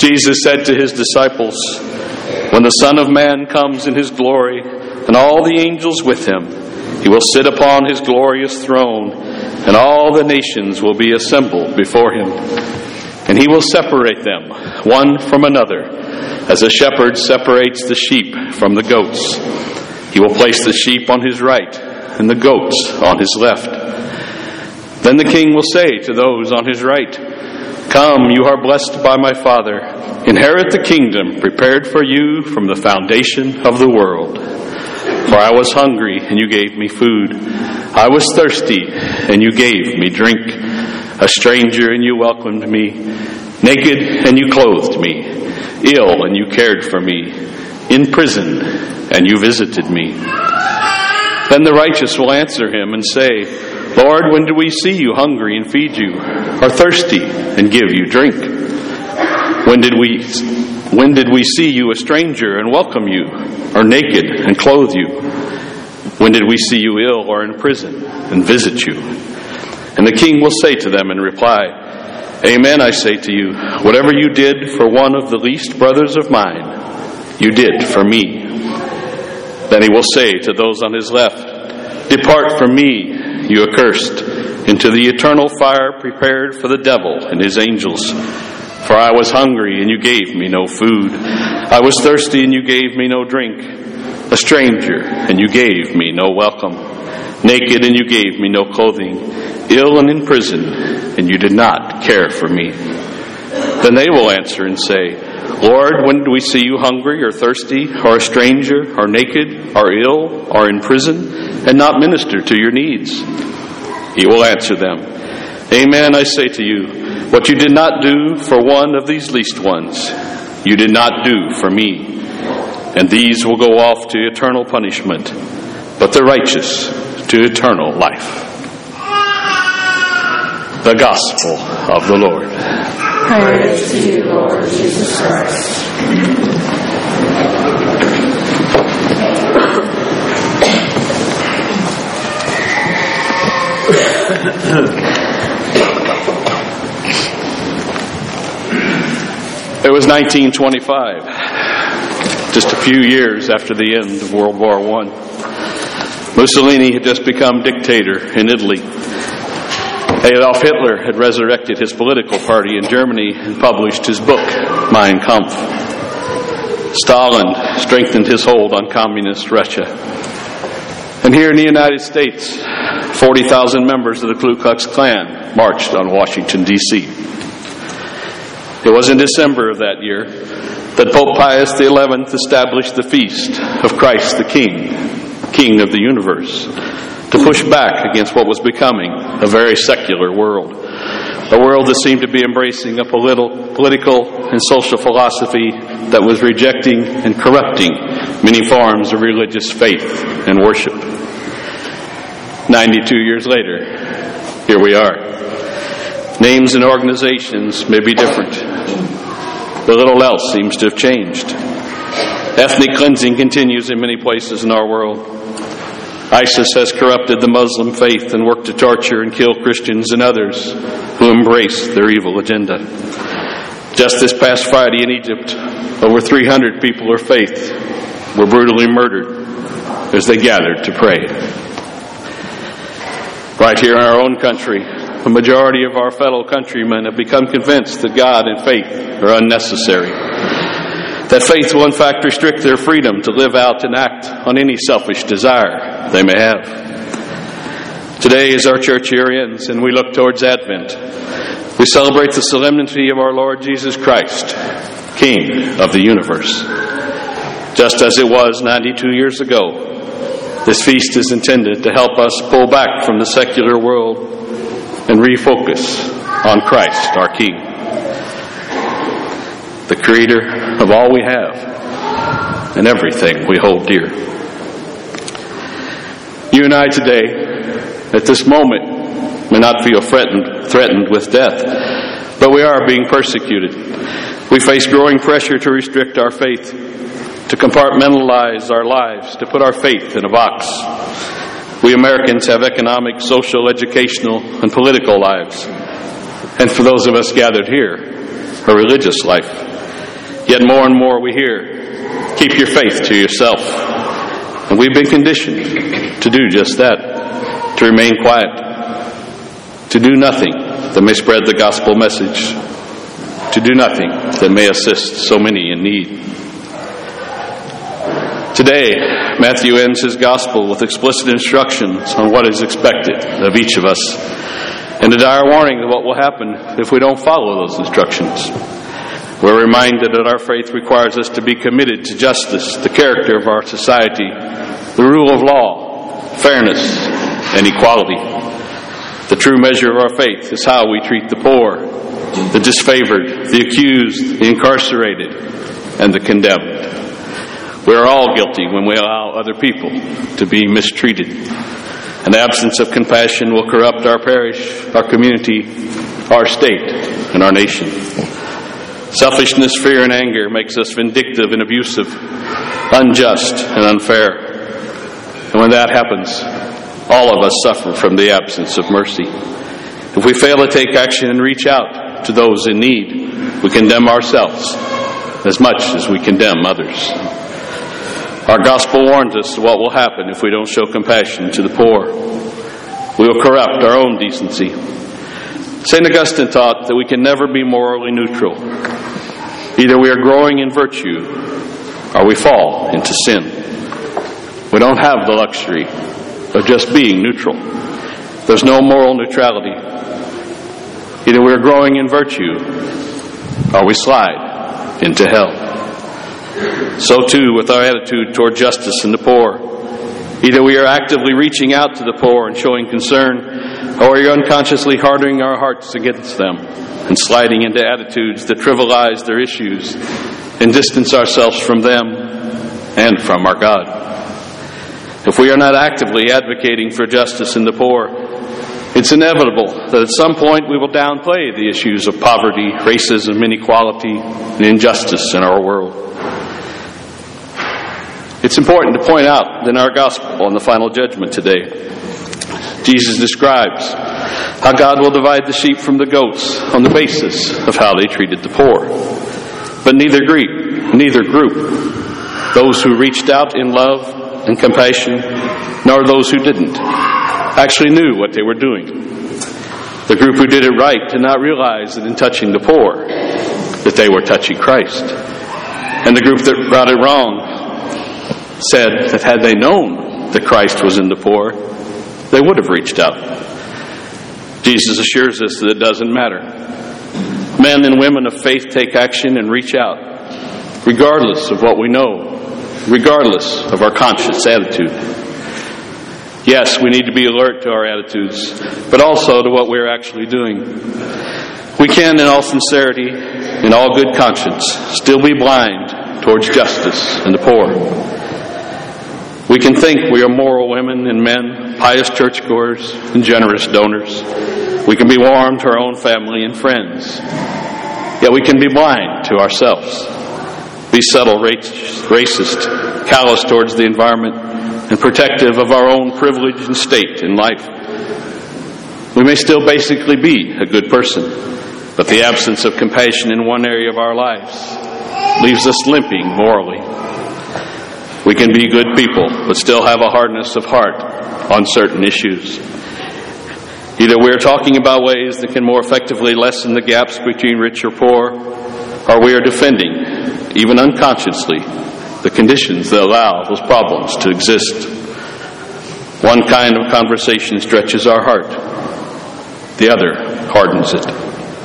Jesus said to his disciples, "When the Son of Man comes in his glory, and all the angels with him, he will sit upon his glorious throne, and all the nations will be assembled before him. And he will separate them, one from another, as a shepherd separates the sheep from the goats. He will place the sheep on his right, and the goats on his left. Then the King will say to those on his right, 'Come, you are blessed by my Father. Inherit the kingdom prepared for you from the foundation of the world. For I was hungry, and you gave me food. I was thirsty, and you gave me drink. A stranger, and you welcomed me. Naked, and you clothed me. Ill, and you cared for me. In prison, and you visited me.' Then the righteous will answer him and say, 'Lord, when did we see you hungry and feed you, or thirsty and give you drink? When did we see you a stranger and welcome you, or naked and clothe you? When did we see you ill or in prison and visit you?' And the King will say to them in reply, 'Amen, I say to you, whatever you did for one of the least brothers of mine, you did for me.' Then he will say to those on his left, 'Depart from me, you accursed, into the eternal fire prepared for the devil and his angels. For I was hungry, and you gave me no food. I was thirsty, and you gave me no drink. A stranger, and you gave me no welcome. Naked, and you gave me no clothing. Ill and in prison, and you did not care for me.' Then they will answer and say, 'Lord, when did we see you hungry or thirsty, or a stranger, or naked, or ill, or in prison, and not minister to your needs?' He will answer them, 'Amen, I say to you, what you did not do for one of these least ones, you did not do for me. And these will go off to eternal punishment, but the righteous to eternal life.'" The Gospel of the Lord. Praise to you, Lord Jesus Christ. It was 1925, just a few years after the end of World War I. Mussolini had just become dictator in Italy. Adolf Hitler had resurrected his political party in Germany and published his book, Mein Kampf. Stalin strengthened his hold on communist Russia. And here in the United States, 40,000 members of the Ku Klux Klan marched on Washington, D.C. It was in December of that year that Pope Pius XI established the feast of Christ the King, King of the universe, to push back against what was becoming a very secular world, a world that seemed to be embracing a political and social philosophy that was rejecting and corrupting many forms of religious faith and worship. 92 years later, here we are. Names and organizations may be different, but little else seems to have changed. Ethnic cleansing continues in many places in our world. ISIS has corrupted the Muslim faith and worked to torture and kill Christians and others who embrace their evil agenda. Just this past Friday in Egypt, over 300 people of faith were brutally murdered as they gathered to pray. Right here in our own country, a majority of our fellow countrymen have become convinced that God and faith are unnecessary, that faith will in fact restrict their freedom to live out and act on any selfish desire they may have. Today, as our church year ends and we look towards Advent, we celebrate the solemnity of our Lord Jesus Christ, King of the universe. Just as it was 92 years ago, this feast is intended to help us pull back from the secular world and refocus on Christ, our King, the creator of all we have and everything we hold dear. You and I today, at this moment, may not feel threatened with death, but we are being persecuted. We face growing pressure to restrict our faith, to compartmentalize our lives, to put our faith in a box. We Americans have economic, social, educational, and political lives. And for those of us gathered here, a religious life. Yet more and more we hear, keep your faith to yourself. And we've been conditioned to do just that, to remain quiet, to do nothing that may spread the gospel message, to do nothing that may assist so many in need. Today, Matthew ends his gospel with explicit instructions on what is expected of each of us, and a dire warning of what will happen if we don't follow those instructions. We're reminded that our faith requires us to be committed to justice, the character of our society, the rule of law, fairness, and equality. The true measure of our faith is how we treat the poor, the disfavored, the accused, the incarcerated, and the condemned. We are all guilty when we allow other people to be mistreated. An absence of compassion will corrupt our parish, our community, our state, and our nation. Selfishness, fear, and anger makes us vindictive and abusive, unjust and unfair. And when that happens, all of us suffer from the absence of mercy. If we fail to take action and reach out to those in need, we condemn ourselves as much as we condemn others. Our gospel warns us what will happen if we don't show compassion to the poor. We will corrupt our own decency. St. Augustine taught that we can never be morally neutral. Either we are growing in virtue or we fall into sin. We don't have the luxury of just being neutral. There's no moral neutrality. Either we are growing in virtue or we slide into hell. So too with our attitude toward justice and the poor. Either we are actively reaching out to the poor and showing concern, or we are unconsciously hardening our hearts against them and sliding into attitudes that trivialize their issues and distance ourselves from them and from our God. If we are not actively advocating for justice in the poor, it's inevitable that at some point we will downplay the issues of poverty, racism, inequality, and injustice in our world. It's important to point out in our gospel on the final judgment today, Jesus describes how God will divide the sheep from the goats on the basis of how they treated the poor. But neither group, those who reached out in love and compassion, nor those who didn't, actually knew what they were doing. The group who did it right did not realize that in touching the poor, that they were touching Christ. And the group that got it wrong said that had they known that Christ was in the poor, they would have reached out. Jesus assures us that it doesn't matter. Men and women of faith take action and reach out, regardless of what we know, regardless of our conscious attitude. Yes, we need to be alert to our attitudes, but also to what we're actually doing. We can, in all sincerity, in all good conscience, still be blind towards justice and the poor. We can think we are moral women and men, pious churchgoers and generous donors. We can be warm to our own family and friends. Yet we can be blind to ourselves, be subtle, racist, callous towards the environment, and protective of our own privilege and state in life. We may still basically be a good person, but the absence of compassion in one area of our lives leaves us limping morally. We can be good people, but still have a hardness of heart on certain issues. Either we're talking about ways that can more effectively lessen the gaps between rich or poor, or we are defending, even unconsciously, the conditions that allow those problems to exist. One kind of conversation stretches our heart. The other hardens it.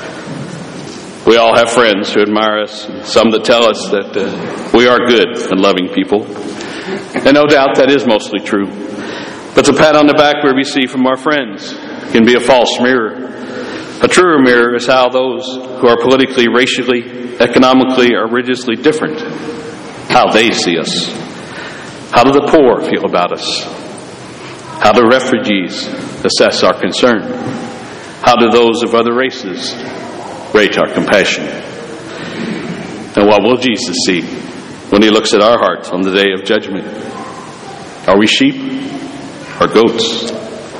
We all have friends who admire us, some that tell us that we are good and loving people. And no doubt that is mostly true. But the pat on the back we receive from our friends can be a false mirror. A truer mirror is how those who are politically, racially, economically, or religiously different, how they see us. How do the poor feel about us? How do refugees assess our concern? How do those of other races rate our compassion? And what will Jesus see when he looks at our hearts on the day of judgment? Are we sheep or goats?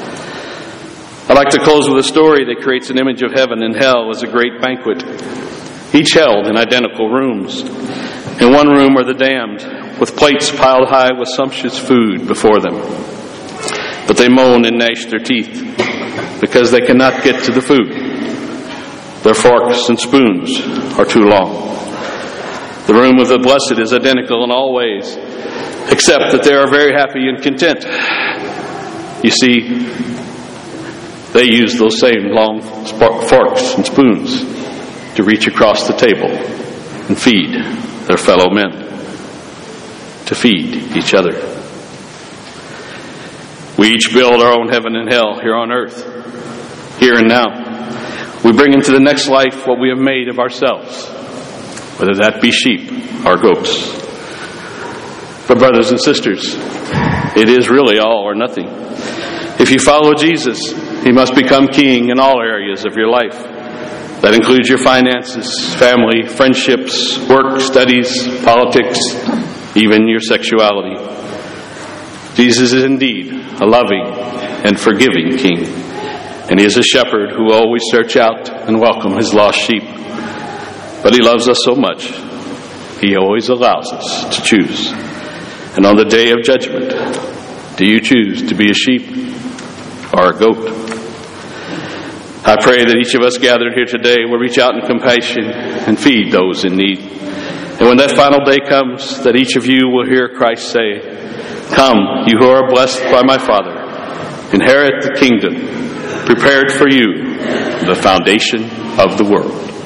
I'd like to close with a story that creates an image of heaven and hell as a great banquet, each held in identical rooms. In one room are the damned, with plates piled high with sumptuous food before them. But they moan and gnash their teeth because they cannot get to the food. Their forks and spoons are too long. The room of the blessed is identical in all ways, except that they are very happy and content. You see, they use those same long forks and spoons to reach across the table and feed their fellow men, to feed each other. We each build our own heaven and hell here on earth, here and now. We bring into the next life what we have made of ourselves, whether that be sheep or goats. But brothers and sisters, it is really all or nothing. If you follow Jesus, He must become king in all areas of your life. That includes your finances, family, friendships, work, studies, politics, even your sexuality. Jesus is indeed a loving and forgiving king, and He is a shepherd who will always search out and welcome His lost sheep. But He loves us so much, He always allows us to choose. And on the day of judgment, do you choose to be a sheep or a goat? I pray that each of us gathered here today will reach out in compassion and feed those in need. And when that final day comes, that each of you will hear Christ say, "Come, you who are blessed by my Father, inherit the kingdom prepared for you from the foundation of the world."